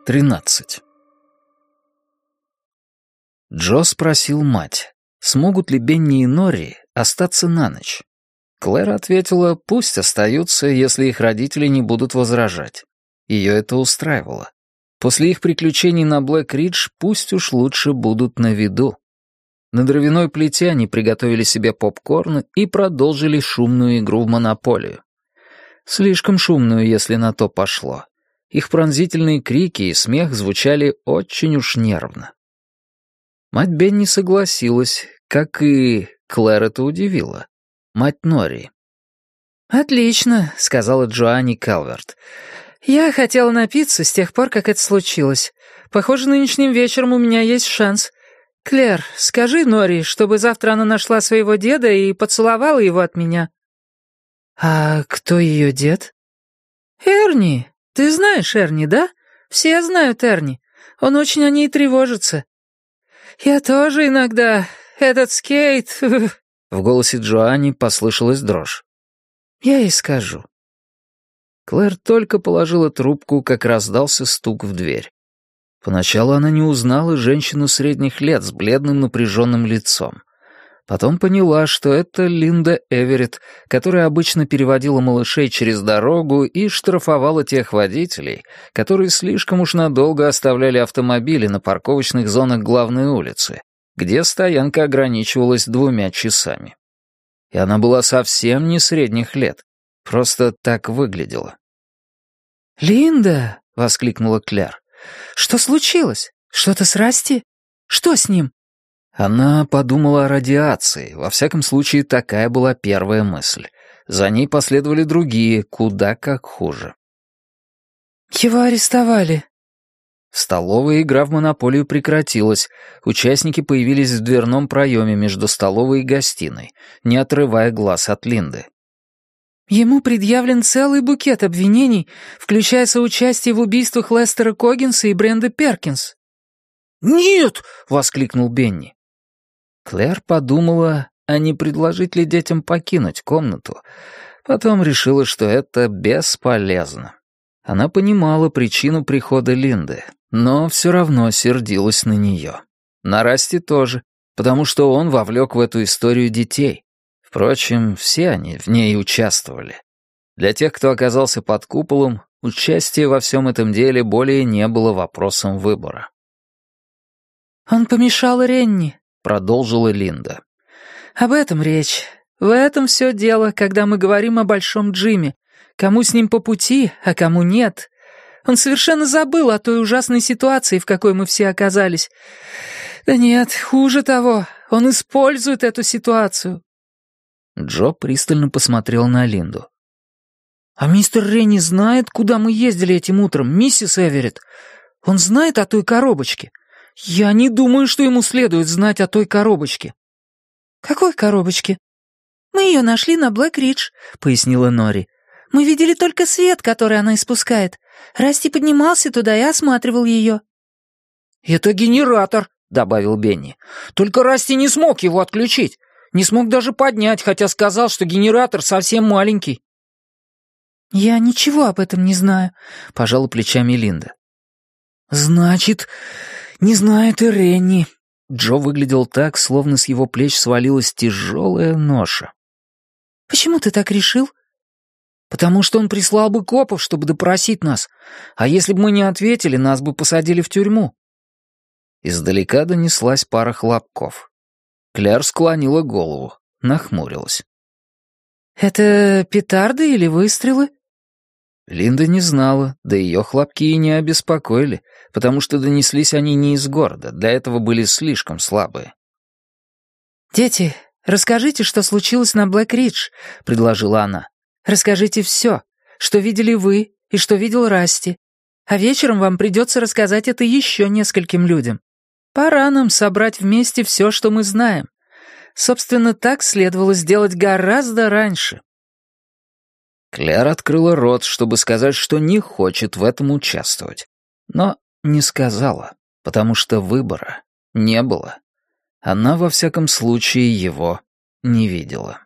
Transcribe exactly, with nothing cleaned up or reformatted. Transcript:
тринадцать. Джо спросил мать, смогут ли Бенни и Норри остаться на ночь. Клэр ответила, пусть остаются, если их родители не будут возражать. Ее это устраивало. После их приключений на Блэк-Ридж пусть уж лучше будут на виду. На дровяной плите они приготовили себе попкорн и продолжили шумную игру в монополию. Слишком шумную, если на то пошло. Их пронзительные крики и смех звучали очень уж нервно. Мать Бенни согласилась, как и Клэр это удивило. Мать Норри. «Отлично», — сказала Джоанни Калверт. «Я хотела напиться с тех пор, как это случилось. Похоже, нынешним вечером у меня есть шанс. Клэр, скажи Норри, чтобы завтра она нашла своего деда и поцеловала его от меня». «А кто ее дед?» «Эрни. Ты знаешь Эрни, да? Все знают Эрни. Он очень о ней тревожится». «Я тоже иногда. Этот скейт...» В голосе Джоанни послышалась дрожь. «Я ей скажу». Клэр только положила трубку, как раздался стук в дверь. Поначалу она не узнала женщину средних лет с бледным напряженным лицом. Потом поняла, что это Линда Эверетт, которая обычно переводила малышей через дорогу и штрафовала тех водителей, которые слишком уж надолго оставляли автомобили на парковочных зонах главной улицы, где стоянка ограничивалась двумя часами. И она была совсем не средних лет, просто так выглядела. «Линда!» — воскликнула Клэр. «Что случилось? Что-то с Расти? Что с ним?» Она подумала о радиации, во всяком случае, такая была первая мысль. За ней последовали другие, куда как хуже. «Его арестовали». В столовой игра в монополию прекратилась, участники появились в дверном проеме между столовой и гостиной, не отрывая глаз от Линды. «Ему предъявлен целый букет обвинений, включая соучастие в убийствах Лестера Коггинса и Бренды Перкинс». «Нет!» — воскликнул Бенни. Клэр подумала, а не предложить ли детям покинуть комнату. Потом решила, что это бесполезно. Она понимала причину прихода Линды, но все равно сердилась на нее. На Расти тоже, потому что он вовлек в эту историю детей. Впрочем, все они в ней участвовали. Для тех, кто оказался под куполом, участие во всем этом деле более не было вопросом выбора. «Он помешал Ренни», — продолжила Линда. «Об этом речь. В этом все дело, когда мы говорим о Большом Джиме. Кому с ним по пути, а кому нет. Он совершенно забыл о той ужасной ситуации, в какой мы все оказались. Да нет, хуже того, он использует эту ситуацию». Джо пристально посмотрел на Линду. «А мистер Ренни знает, куда мы ездили этим утром, миссис Эверетт? Он знает о той коробочке? Я не думаю, что ему следует знать о той коробочке». «Какой коробочке?» «Мы ее нашли на Блэк-Ридж», — пояснила Норри. «Мы видели только свет, который она испускает. Расти поднимался туда и осматривал ее». «Это генератор», — добавил Бенни. «Только Расти не смог его отключить. Не смог даже поднять, хотя сказал, что генератор совсем маленький». «Я ничего об этом не знаю», — пожала плечами Линда. «Значит, не знает и Ренни». Джо выглядел так, словно с его плеч свалилась тяжелая ноша. «Почему ты так решил?» «Потому что он прислал бы копов, чтобы допросить нас. А если бы мы не ответили, нас бы посадили в тюрьму». Издалека донеслась пара хлопков. Клэр склонила голову, нахмурилась. «Это петарды или выстрелы?» Линда не знала, да ее хлопки и не обеспокоили, потому что донеслись они не из города, для этого были слишком слабые. «Дети, расскажите, что случилось на Блэк-Ридж», — предложила она. «Расскажите все, что видели вы и что видел Расти. А вечером вам придется рассказать это еще нескольким людям. Пора нам собрать вместе все, что мы знаем. Собственно, так следовало сделать гораздо раньше». Клэр открыла рот, чтобы сказать, что не хочет в этом участвовать. Но не сказала, потому что выбора не было. Она, во всяком случае, его не видела.